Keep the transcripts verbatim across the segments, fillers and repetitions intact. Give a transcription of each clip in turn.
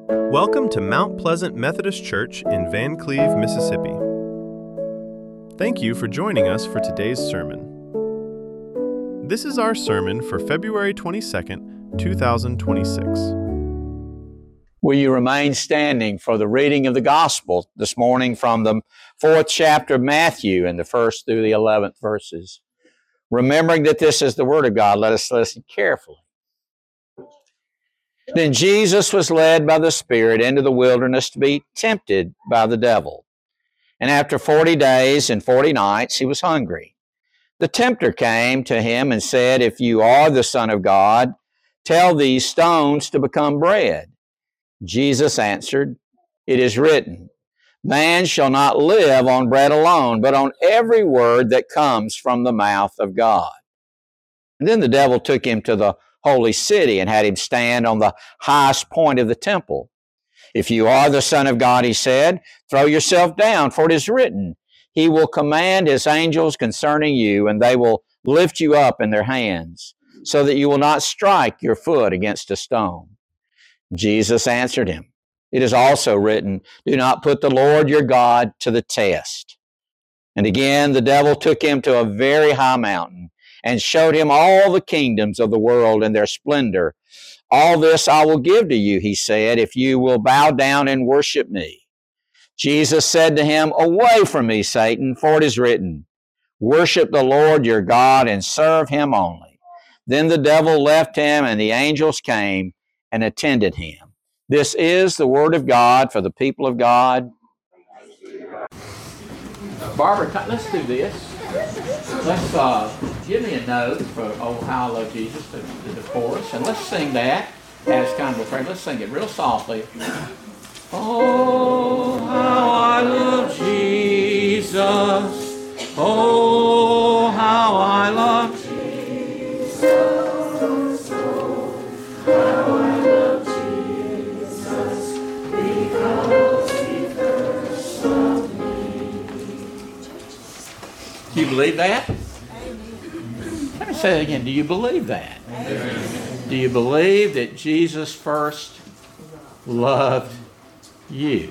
Welcome to Mount Pleasant Methodist Church in Van Cleve, Mississippi. Thank you for joining us for today's sermon. This is our sermon for February twenty-second, two thousand twenty-six. Will you remain standing for the reading of the Gospel this morning from the fourth chapter of Matthew and the first through the eleventh verses? Remembering that this is the Word of God, let us listen carefully. Then Jesus was led by the Spirit into the wilderness to be tempted by the devil. And after forty days and forty nights he was hungry. The tempter came to him and said, "If you are the Son of God, tell these stones to become bread." Jesus answered, "It is written, man shall not live on bread alone, but on every word that comes from the mouth of God." And then the devil took him to the holy city and had him stand on the highest point of the temple. "If you are the Son of God," he said, "throw yourself down, for it is written, he will command his angels concerning you, and they will lift you up in their hands, so that you will not strike your foot against a stone." Jesus answered him, "It is also written, do not put the Lord your God to the test." And again the devil took him to a very high mountain and showed him all the kingdoms of the world and their splendor. "All this I will give to you," he said, "if you will bow down and worship me." Jesus said to him, "Away from me, Satan, for it is written, worship the Lord your God and serve him only." Then the devil left him, and the angels came and attended him. This is the word of God for the people of God. Barbara, let's do this. Let's uh, give me a note for "Oh, How I Love Jesus," the, the chorus, and let's sing that as kind of a prayer. Let's sing it real softly. Oh, how I love Jesus. Oh, how I love Jesus. Oh, how I love Jesus, because he first loved me. Do you believe that? Let me say it again. Do you believe that? Do you believe that Jesus first loved you?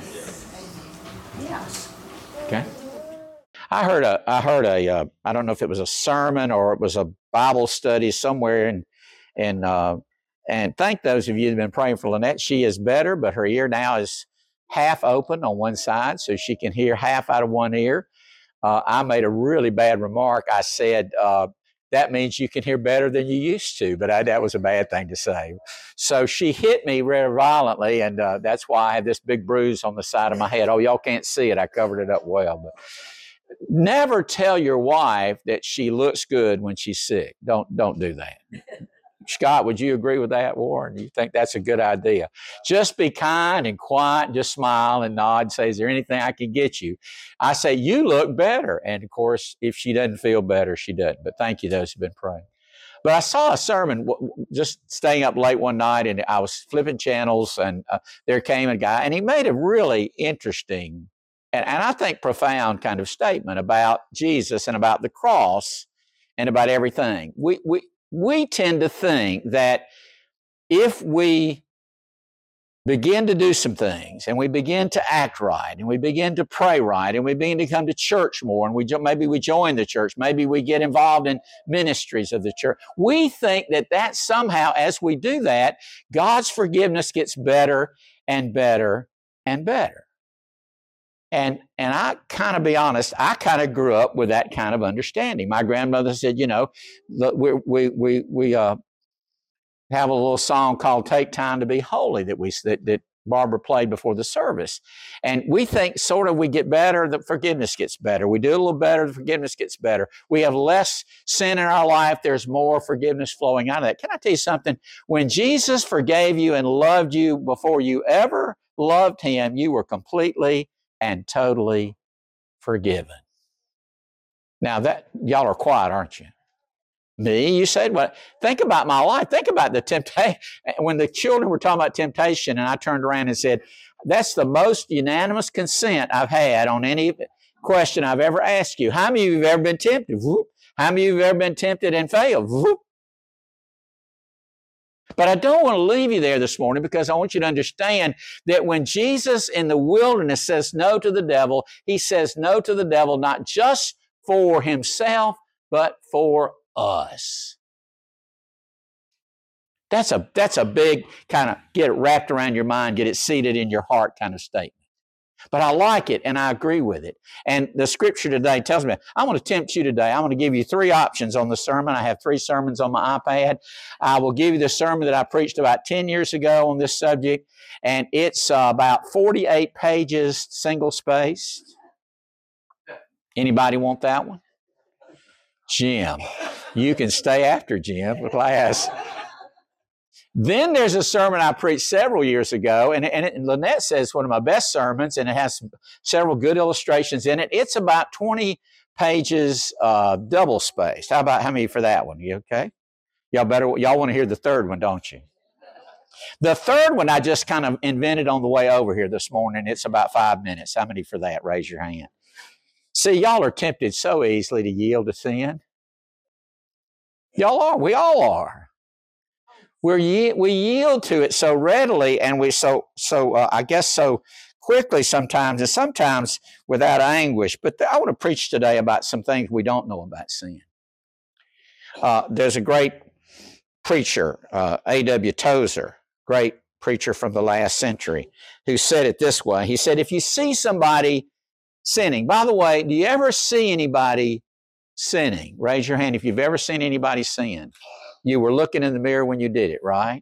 Yes. Okay. I heard a, I heard a, uh, I don't know if it was a sermon or it was a Bible study somewhere, and and uh, and thank those of you who've been praying for Lynette. She is better, but her ear now is half open on one side, so she can hear half out of one ear. Uh, I made a really bad remark. I said, uh, that means you can hear better than you used to, but I, that was a bad thing to say. So she hit me very violently, and uh, that's why I have this big bruise on the side of my head. Oh, y'all can't see it. I covered it up well. But never tell your wife that she looks good when she's sick. Don't, don't do that. Scott, would you agree with that, Warren? You think that's a good idea? Just be kind and quiet and just smile and nod and say, "Is there anything I can get you?" I say, "You look better." And of course, if she doesn't feel better, she doesn't. But thank you, those who've been praying. But I saw a sermon, just staying up late one night, and I was flipping channels, and uh, there came a guy, and he made a really interesting and, and I think profound kind of statement about Jesus and about the cross and about everything. We, we, We tend to think that if we begin to do some things and we begin to act right and we begin to pray right and we begin to come to church more and we jo- maybe we join the church, maybe we get involved in ministries of the church, we think that that somehow, as we do that, God's forgiveness gets better and better and better. And and I kind of be honest, I kind of grew up with that kind of understanding. My grandmother said, you know, we we we we uh, have a little song called "Take Time to Be Holy" that we that, that Barbara played before the service, and we think sort of we get better, the forgiveness gets better. We do a little better, the forgiveness gets better. We have less sin in our life. There's more forgiveness flowing out of that. Can I tell you something? When Jesus forgave you and loved you before you ever loved Him, you were completely and totally forgiven. Now that y'all are quiet, aren't you? Me, you said, well, think about my life. Think about the temptation. When the children were talking about temptation, and I turned around and said, that's the most unanimous consent I've had on any question I've ever asked you. How many of you have ever been tempted? Whoop. How many of you have ever been tempted and failed? Whoop. But I don't want to leave you there this morning because I want you to understand that when Jesus in the wilderness says no to the devil, he says no to the devil not just for himself, but for us. That's a, that's a big kind of get it wrapped around your mind, get it seated in your heart kind of statement. But I like it and I agree with it. And the scripture today tells me, I want to tempt you today. I want to give you three options on the sermon. I have three sermons on my iPad. I will give you the sermon that I preached about ten years ago on this subject. And it's uh, about forty-eight pages, single spaced. Anybody want that one? Jim. You can stay after Jim for class. Then there's a sermon I preached several years ago, and, and, it, and Lynette says one of my best sermons, and it has several good illustrations in it. It's about twenty pages, uh, double spaced. How about how many for that one? You okay? Y'all better. Y'all want to hear the third one, don't you? The third one I just kind of invented on the way over here this morning. It's about five minutes. How many for that? Raise your hand. See, y'all are tempted so easily to yield to sin. Y'all are. We all are. We're, we yield to it so readily, and we so so uh, I guess so quickly sometimes, and sometimes without anguish. But th- I want to preach today about some things we don't know about sin. Uh, there's a great preacher, uh, A W Tozer, great preacher from the last century, who said it this way. He said, if you see somebody sinning, by the way, do you ever see anybody sinning? Raise your hand if you've ever seen anybody sin. You were looking in the mirror when you did it, right?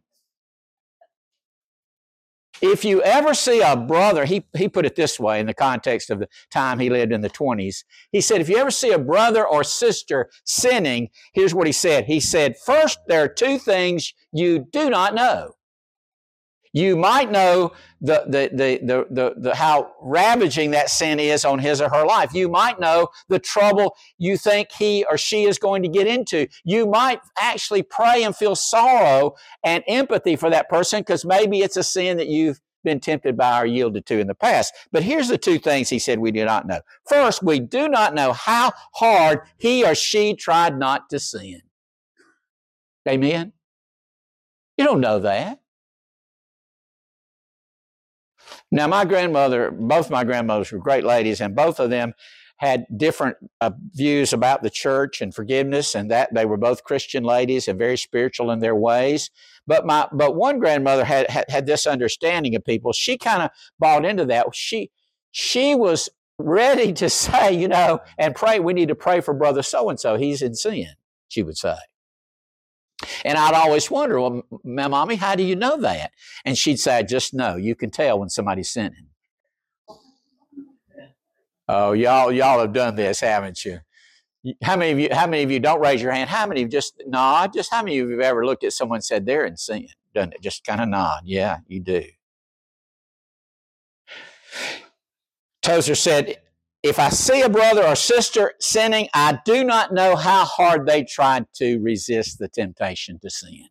If you ever see a brother, he, he put it this way in the context of the time he lived in the twenties. He said, if you ever see a brother or sister sinning, here's what he said. He said, first, there are two things you do not know. You might know the, the, the, the, the, the, how ravaging that sin is on his or her life. You might know the trouble you think he or she is going to get into. You might actually pray and feel sorrow and empathy for that person because maybe it's a sin that you've been tempted by or yielded to in the past. But here's the two things he said we do not know. First, we do not know how hard he or she tried not to sin. Amen? You don't know that. Now, my grandmother, both my grandmothers were great ladies, and both of them had different uh, views about the church and forgiveness, and that they were both Christian ladies and very spiritual in their ways. But my, but one grandmother had had, had this understanding of people. She kind of bought into that. She she was ready to say, you know, and pray. We need to pray for brother so and so. He's in sin, she would say. And I'd always wonder, well, Mommy, how do you know that? And she'd say, I just know. You can tell when somebody's sinning. Oh, y'all, y'all have done this, haven't you? How many of you, how many of you, don't raise your hand, how many of you just, nod? Just how many of you have ever looked at someone and said, they're in sin? Doesn't it? Just kind of nod. Yeah, you do. Tozer said, if I see a brother or sister sinning, I do not know how hard they tried to resist the temptation to sin.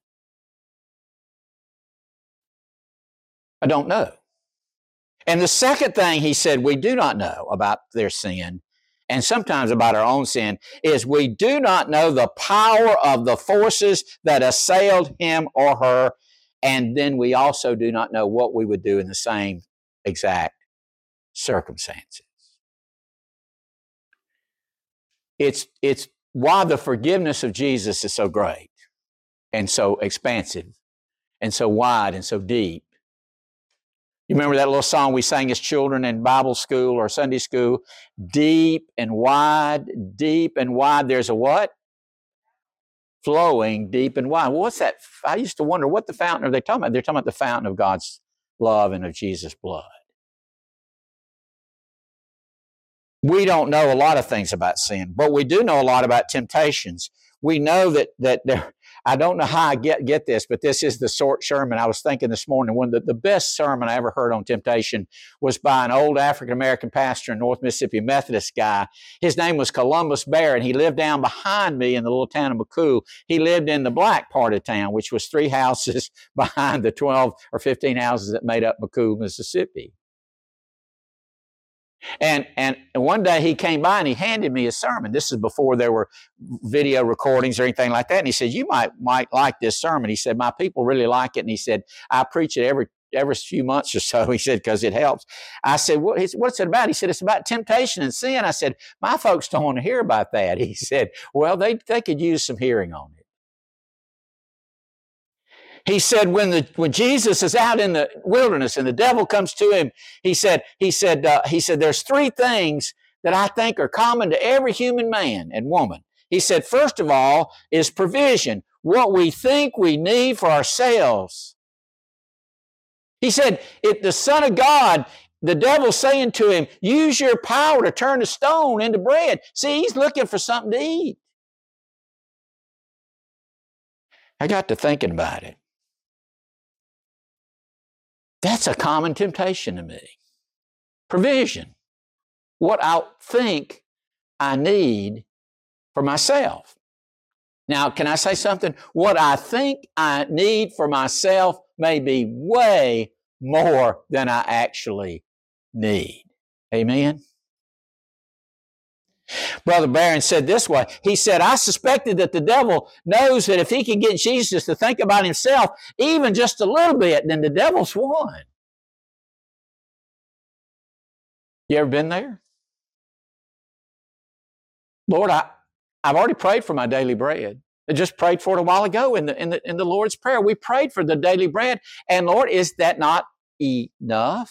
I don't know. And the second thing he said we do not know about their sin, and sometimes about our own sin, is we do not know the power of the forces that assailed him or her, and then we also do not know what we would do in the same exact circumstances. It's, it's why the forgiveness of Jesus is so great and so expansive and so wide and so deep. You remember that little song we sang as children in Bible school or Sunday school? Deep and wide, deep and wide. There's a what? Flowing deep and wide. Well, what's that? I used to wonder what the fountain are they talking about? They're talking about the fountain of God's love and of Jesus' blood. We don't know a lot of things about sin, but we do know a lot about temptations. We know that that there, I don't know how I get, get this, but this is the short sermon. I was thinking this morning, one of the, the best sermon I ever heard on temptation was by an old African-American pastor in North Mississippi, Methodist guy. His name was Columbus Barrett. He lived down behind me in the little town of McCool. He lived in the black part of town, which was three houses behind the twelve or fifteen houses that made up McCool, Mississippi. And, and one day he came by and he handed me a sermon. This is before there were video recordings or anything like that. And he said, you might, might like this sermon. He said, my people really like it. And he said, I preach it every every few months or so. He said, because it helps. I said, what, what's it about? He said, it's about temptation and sin. I said, my folks don't want to hear about that. He said, well, they, they could use some hearing on it. He said, when the when Jesus is out in the wilderness and the devil comes to him, he said, he said, uh, he said, there's three things that I think are common to every human man and woman. He said, first of all is provision, what we think we need for ourselves. He said, if the Son of God, the devil's saying to him, use your power to turn the stone into bread. See, he's looking for something to eat. I got to thinking about it. That's a common temptation to me. Provision. What I think I need for myself. Now, can I say something? What I think I need for myself may be way more than I actually need. Amen? Brother Barron said this way. He said, I suspected that the devil knows that if he can get Jesus to think about himself even just a little bit, then the devil's won. You ever been there? Lord, I, I've already prayed for my daily bread. I just prayed for it a while ago in the, in the, in the Lord's Prayer. We prayed for the daily bread. And Lord, is that not enough?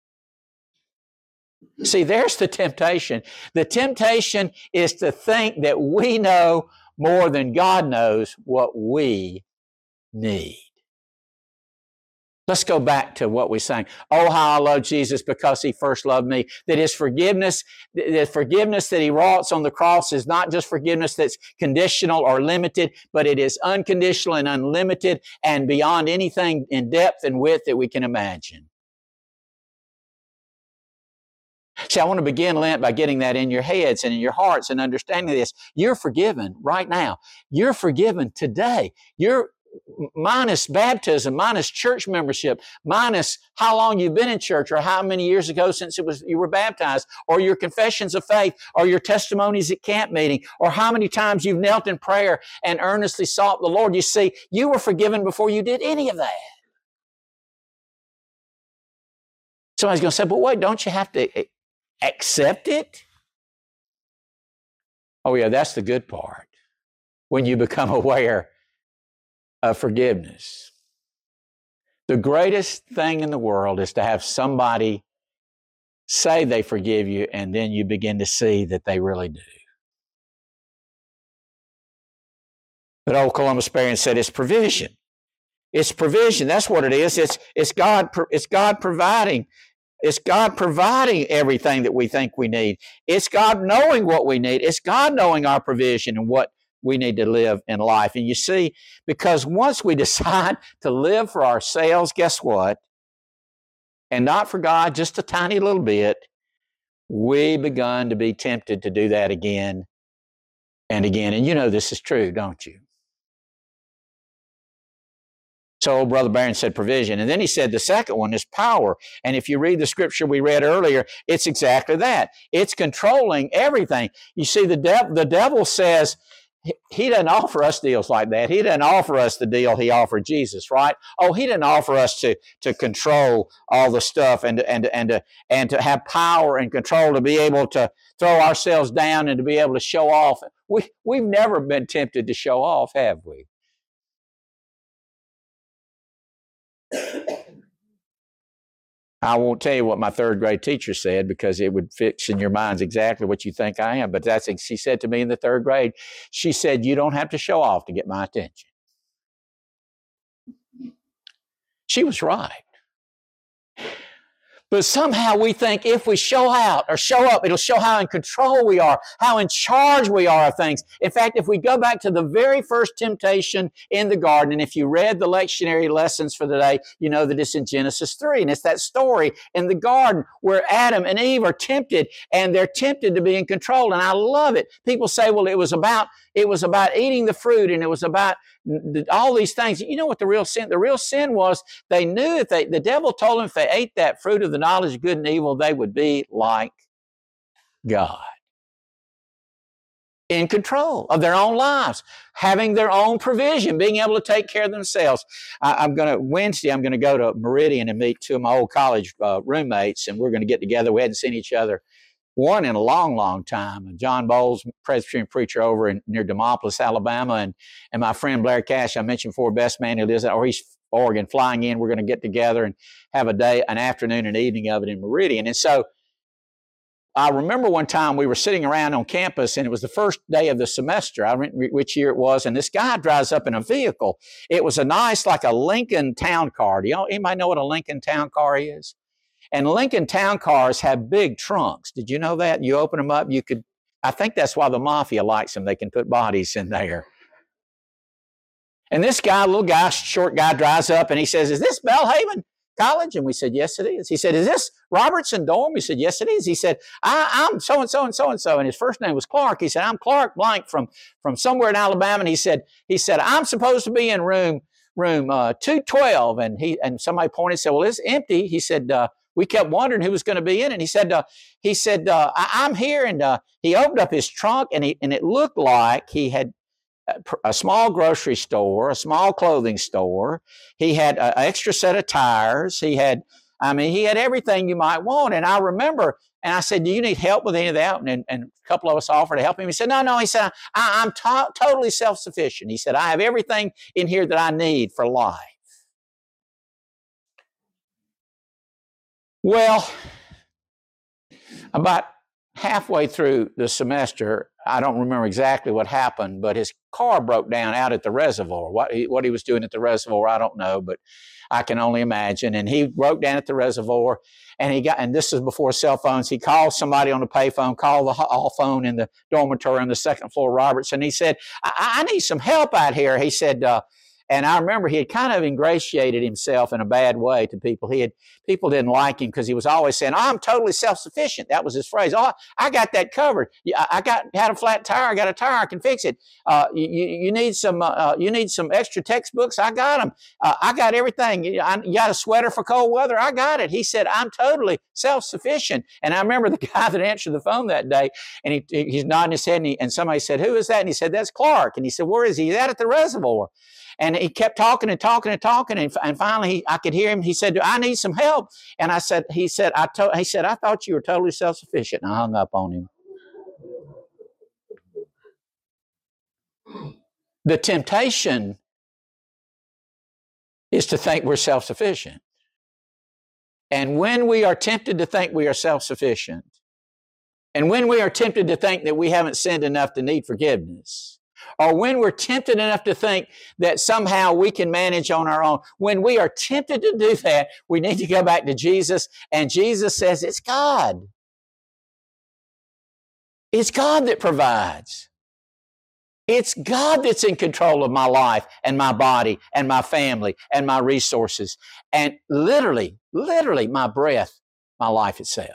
See, there's the temptation. The temptation is to think that we know more than God knows what we need. Let's go back to what we sang. Oh, how I love Jesus because He first loved me. That His forgiveness, the forgiveness that He wrought on the cross is not just forgiveness that's conditional or limited, but it is unconditional and unlimited and beyond anything in depth and width that we can imagine. See, I want to begin Lent by getting that in your heads and in your hearts and understanding this. You're forgiven right now. You're forgiven today. You're minus baptism, minus church membership, minus how long you've been in church or how many years ago since it was you were baptized, or your confessions of faith, or your testimonies at camp meeting, or how many times you've knelt in prayer and earnestly sought the Lord. You see, you were forgiven before you did any of that. Somebody's going to say, but wait, don't you have to accept it? Oh yeah, that's the good part. When you become aware of forgiveness. The greatest thing in the world is to have somebody say they forgive you, and then you begin to see that they really do. But old Columbus Barron said it's provision. It's provision. That's what it is. It's, it's, God, it's God providing. It's God providing everything that we think we need. It's God knowing what we need. It's God knowing our provision and what we need to live in life. And you see, because once we decide to live for ourselves, guess what? And not for God, just a tiny little bit, we begun to be tempted to do that again and again. And you know this is true, don't you? So old Brother Barron said provision. And then he said the second one is power. And if you read the scripture we read earlier, it's exactly that. It's controlling everything. You see, the, dev- the devil says, he doesn't offer us deals like that. He doesn't offer us the deal he offered Jesus, right? Oh, he didn't offer us to, to control all the stuff and, and, and, to, and to have power and control, to be able to throw ourselves down and to be able to show off. We, we've never been tempted to show off, have we? I won't tell you what my third grade teacher said because it would fix in your minds exactly what you think I am. But that's what she said to me in the third grade. She said, you don't have to show off to get my attention. She was right. But somehow we think if we show out or show up, it'll show how in control we are, how in charge we are of things. In fact, if we go back to the very first temptation in the garden, and if you read the lectionary lessons for the day, you know that it's in Genesis three. And it's that story in the garden where Adam and Eve are tempted, and they're tempted to be in control. And I love it. People say, well, it was about it was about eating the fruit, and it was about all these things. You know what the real sin? The real sin was they knew if they, the devil told them if they ate that fruit of the knowledge of good and evil, they would be like God. In control of their own lives, having their own provision, being able to take care of themselves. I, I'm going to, Wednesday, I'm going to go to Meridian and meet two of my old college uh, roommates, and we're going to get together. We hadn't seen each other, one in a long, long time. John Bowles, Presbyterian preacher over in, near Demopolis, Alabama, and, and my friend Blair Cash, I mentioned before, best man who lives out, or he's Oregon, flying in. We're going to get together and have a day, an afternoon and evening of it in Meridian. And so I remember one time we were sitting around on campus, and it was the first day of the semester. I don't remember which year it was, and this guy drives up in a vehicle. It was a nice, like a Lincoln Town Car. Do you know, anybody know what a Lincoln Town Car is? And Lincoln Town Cars have big trunks. Did you know that? You open them up, you could, I think that's why the mafia likes them. They can put bodies in there. And this guy, little guy, short guy, drives up, and he says, "Is this Belhaven College?" And we said, "Yes, it is." He said, "Is this Robertson Dorm?" We said, "Yes, it is." He said, I, I'm so-and-so and so-and-so. And his first name was Clark. He said, "I'm Clark Blank from, from somewhere in Alabama." And he said, he said, "I'm supposed to be in room, room uh, two twelve. And he, and somebody pointed and said, "Well, it's empty." He said, uh, we kept wondering who was going to be in it. And he said, uh, he said, uh, I, I'm here. And uh, he opened up his trunk, and he, and it looked like he had a small grocery store, a small clothing store. He had an extra set of tires. He had, I mean, he had everything you might want. And I remember, and I said, "Do you need help with any of that?" And, and a couple of us offered to help him. He said, no, no. He said, I, I'm to- totally self-sufficient. He said, "I have everything in here that I need for life." Well, about halfway through the semester, I don't remember exactly what happened, but his car broke down out at the reservoir. What he, what he was doing at the reservoir, I don't know, but I can only imagine. And he broke down at the reservoir, and he got, and this is before cell phones, he called somebody on the payphone, called the hall phone in the dormitory on the second floor of Robertson. He said, I, I need some help out here. He said, uh, and I remember he had kind of ingratiated himself in a bad way to people. He had, people didn't like him because he was always saying, "Oh, I'm totally self-sufficient." That was his phrase. "Oh, I got that covered. I got had a flat tire. I got a tire. I can fix it. Uh, you, you need some. Uh, you need some extra textbooks. I got them. Uh, I got everything. You got a sweater for cold weather. I got it." He said, "I'm totally self-sufficient." And I remember the guy that answered the phone that day, and he, he's nodding his head, and, he, and somebody said, "Who is that?" And he said, "That's Clark." And he said, "Where is he?" "He's out at the reservoir." And he kept talking and talking and talking, and, and finally he, I could hear him. He said, "I need some help." And I said, he said, I told, he said, "I thought you were totally self-sufficient." And I hung up on him. The temptation is to think we're self-sufficient. And when we are tempted to think we are self-sufficient, and when we are tempted to think that we haven't sinned enough to need forgiveness, or when we're tempted enough to think that somehow we can manage on our own, when we are tempted to do that, we need to go back to Jesus, and Jesus says, it's God. It's God that provides. It's God that's in control of my life and my body and my family and my resources and literally, literally my breath, my life itself.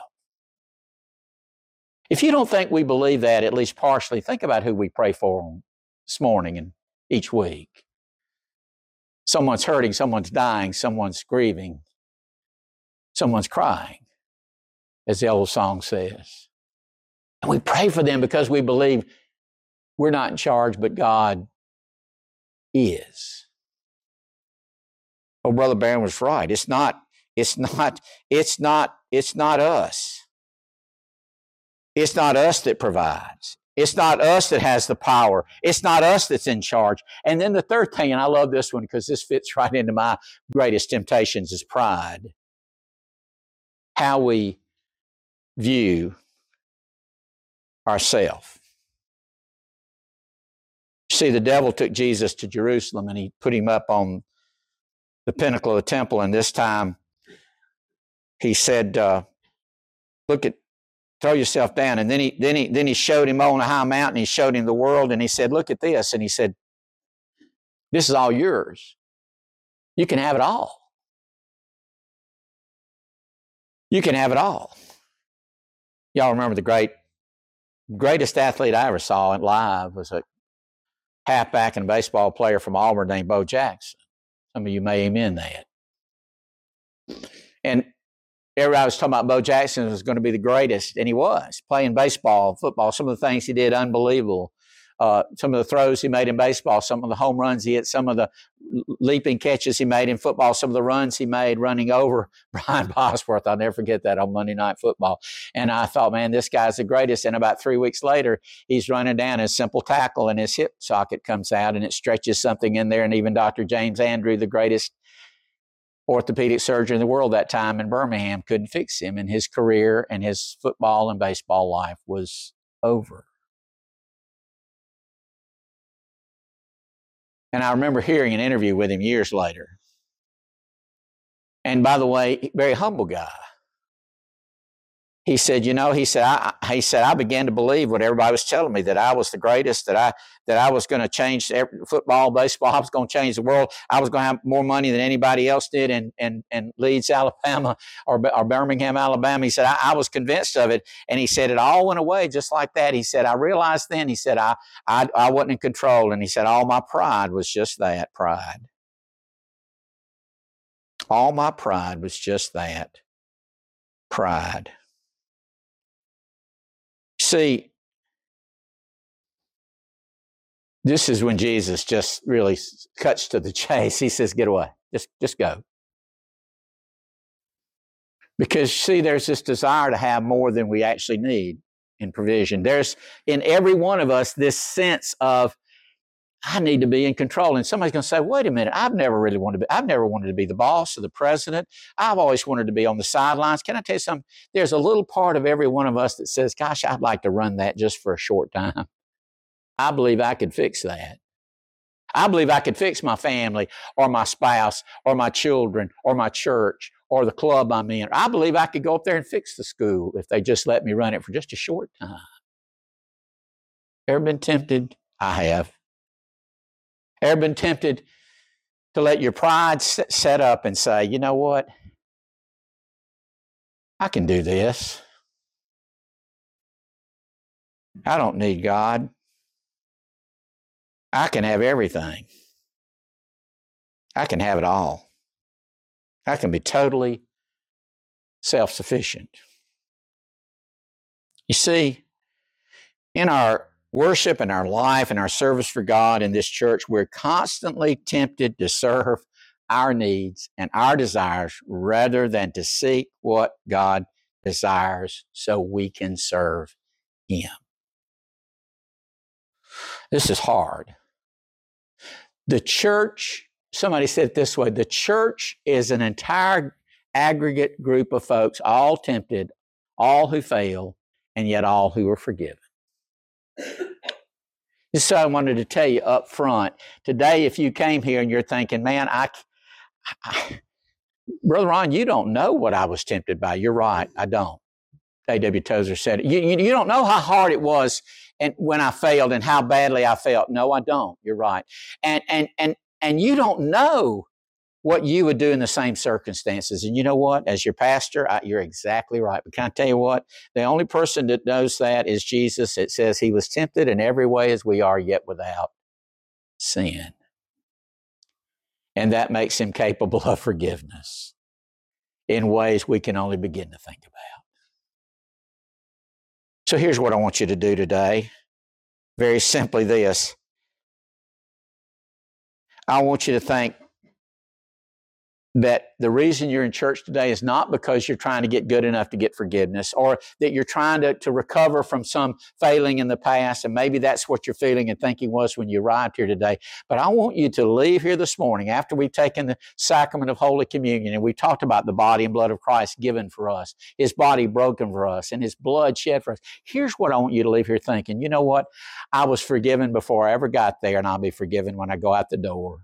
If you don't think we believe that, at least partially, think about who we pray for this morning and each week. Someone's hurting, someone's dying, someone's grieving, someone's crying, as the old song says. And we pray for them because we believe we're not in charge, but God is. Oh, Brother Barron was right. It's not, it's not, it's not, it's not us. It's not us that provides. It's not us that has the power. It's not us that's in charge. And then the third thing, and I love this one because this fits right into my greatest temptations, is pride. How we view ourselves. See, the devil took Jesus to Jerusalem and he put him up on the pinnacle of the temple, and this time he said, uh, look at, throw yourself down. And then he, then he, then he showed him on a high mountain, he showed him the world, and he said, look at this. And he said, this is all yours. You can have it all. You can have it all. Y'all remember the great, greatest athlete I ever saw live was a halfback and a baseball player from Auburn named Bo Jackson. Some of you may amen that. And everybody was talking about Bo Jackson was going to be the greatest, and he was. Playing baseball, football, some of the things he did, unbelievable. Uh, some of the throws he made in baseball, some of the home runs he hit, some of the leaping catches he made in football, some of the runs he made running over Brian Bosworth. I'll never forget that on Monday Night Football. And I thought, man, this guy's the greatest. And about three weeks later, he's running down his simple tackle and his hip socket comes out and it stretches something in there. And even Doctor James Andrew, the greatest orthopedic surgeon in the world that time in Birmingham, couldn't fix him. And his career and his football and baseball life was over. And I remember hearing an interview with him years later. And by the way, very humble guy. He said, you know, he said, I, he said, I began to believe what everybody was telling me, that I was the greatest, that I that I was going to change every, football, baseball, I was going to change the world. I was going to have more money than anybody else did in, in, in Leeds, Alabama, or, or Birmingham, Alabama. He said, I, I was convinced of it. And he said, it all went away just like that. He said, I realized then, he said, I, I, I wasn't in control. And he said, all my pride was just that, pride. All my pride was just that, pride. See, this is when Jesus just really cuts to the chase. He says, get away. Just, just go. Because, see, there's this desire to have more than we actually need in provision. There's, in every one of us, this sense of, I need to be in control. And somebody's going to say, wait a minute, I've never really wanted to be, I've never wanted to be the boss or the president. I've always wanted to be on the sidelines. Can I tell you something? There's a little part of every one of us that says, gosh, I'd like to run that just for a short time. I believe I could fix that. I believe I could fix my family or my spouse or my children or my church or the club I'm in. I believe I could go up there and fix the school if they just let me run it for just a short time. Ever been tempted? I have. Ever been tempted to let your pride set up and say, you know what? I can do this. I don't need God. I can have everything. I can have it all. I can be totally self-sufficient. You see, in our worship and our life and our service for God in this church, we're constantly tempted to serve our needs and our desires rather than to seek what God desires so we can serve Him. This is hard. The church, somebody said it this way, the church is an entire aggregate group of folks, all tempted, all who fail, and yet all who are forgiven. So I wanted to tell you up front, today if you came here and you're thinking, man, I, I Brother Ron, you don't know what I was tempted by. You're right, I don't. A W Tozer said it. You, you, you don't know how hard it was and when I failed and how badly I felt. No, I don't. You're right. And and and and you don't know what you would do in the same circumstances. And you know what? As your pastor, I, you're exactly right. But can I tell you what? The only person that knows that is Jesus. It says He was tempted in every way as we are, yet without sin. And that makes Him capable of forgiveness in ways we can only begin to think about. So here's what I want you to do today. Very simply this. I want you to think that the reason you're in church today is not because you're trying to get good enough to get forgiveness or that you're trying to, to recover from some failing in the past, and maybe that's what you're feeling and thinking was when you arrived here today. But I want you to leave here this morning after we've taken the sacrament of Holy Communion and we talked about the body and blood of Christ given for us, His body broken for us, and His blood shed for us. Here's what I want you to leave here thinking. You know what? I was forgiven before I ever got there, and I'll be forgiven when I go out the door.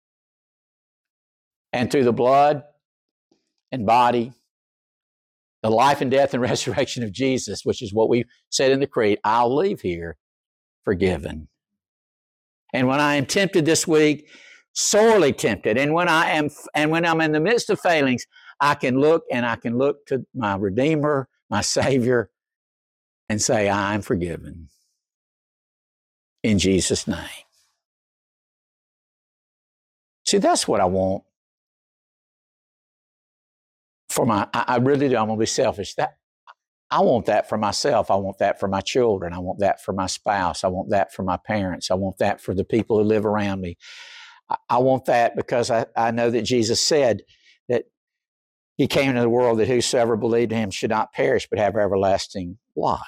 And through the blood and body, the life and death and resurrection of Jesus, which is what we said in the creed, I'll leave here forgiven. And when I am tempted this week, sorely tempted, and when I am, and when I'm in the midst of failings, I can look and I can look to my Redeemer, my Savior, and say, I'm forgiven. In Jesus' name. See, that's what I want for my, I, I really do, I'm going to be selfish. That I want that for myself. I want that for my children. I want that for my spouse. I want that for my parents. I want that for the people who live around me. I, I want that because I, I know that Jesus said that He came into the world that whosoever believed in Him should not perish but have everlasting life.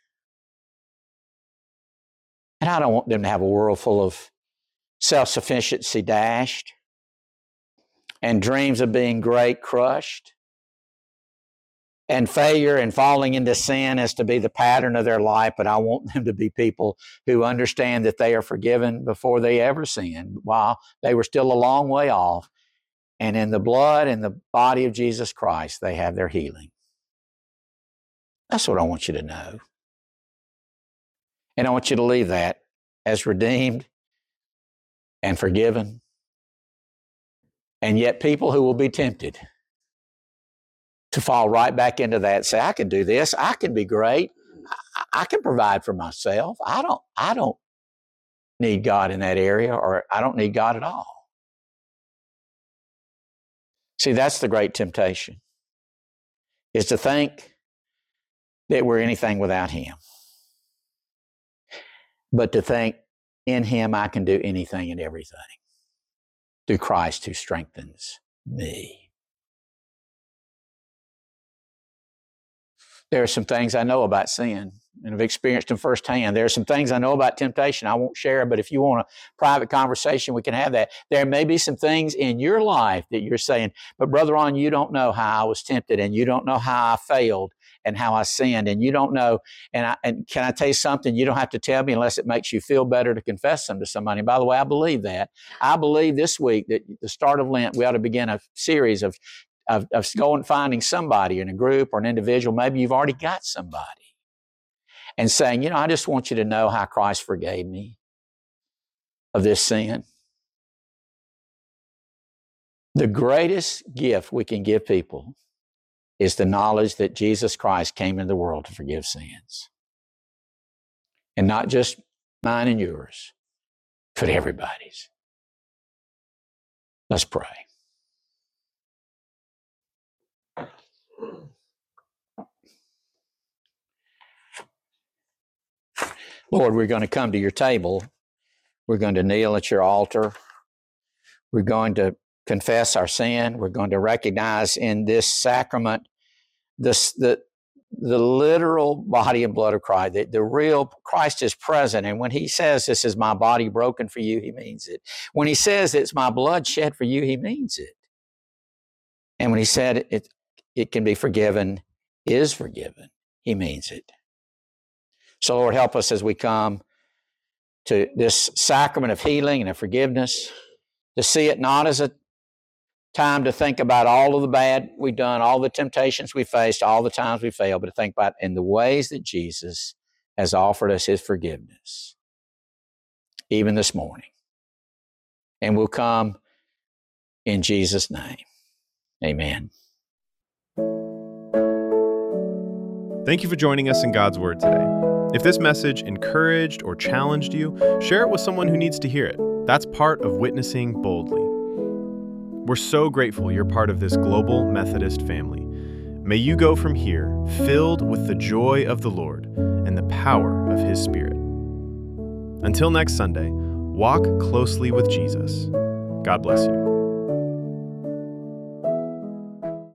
And I don't want them to have a world full of self-sufficiency dashed and dreams of being great crushed and failure and falling into sin as to be the pattern of their life. But I want them to be people who understand that they are forgiven before they ever sinned, while they were still a long way off. And in the blood and the body of Jesus Christ, they have their healing. That's what I want you to know. And I want you to leave that as redeemed and forgiven. And yet people who will be tempted to fall right back into that, say, I can do this, I can be great, I, I can provide for myself. I don't, I don't need God in that area, or I don't need God at all. See, that's the great temptation, is to think that we're anything without Him. But to think, in Him I can do anything and everything through Christ who strengthens me. There are some things I know about sin and have experienced them firsthand. There are some things I know about temptation. I won't share, but if you want a private conversation, we can have that. There may be some things in your life that you're saying, but Brother Ron, you don't know how I was tempted, and you don't know how I failed and how I sinned, and you don't know. And, I, and can I tell you something? You don't have to tell me unless it makes you feel better to confess them to somebody. And by the way, I believe that. I believe this week that the start of Lent, we ought to begin a series of Of, of going finding somebody in a group or an individual. Maybe you've already got somebody, and saying, you know, I just want you to know how Christ forgave me of this sin. The greatest gift we can give people is the knowledge that Jesus Christ came into the world to forgive sins. And not just mine and yours, but everybody's. Let's pray. Lord, we're going to come to your table. We're going to kneel at your altar. We're going to confess our sin. We're going to recognize in this sacrament this, the, the literal body and blood of Christ. The, the real Christ is present. And when he says, this is my body broken for you, he means it. When he says, it's my blood shed for you, he means it. And when he said it, it can be forgiven, is forgiven, he means it. So, Lord, help us as we come to this sacrament of healing and of forgiveness, to see it not as a time to think about all of the bad we've done, all the temptations we faced, all the times we failed, but to think about in the ways that Jesus has offered us his forgiveness, even this morning. And we'll come in Jesus' name. Amen. Thank you for joining us in God's Word today. If this message encouraged or challenged you, share it with someone who needs to hear it. That's part of witnessing boldly. We're so grateful you're part of this global Methodist family. May you go from here filled with the joy of the Lord and the power of his Spirit. Until next Sunday, walk closely with Jesus. God bless you.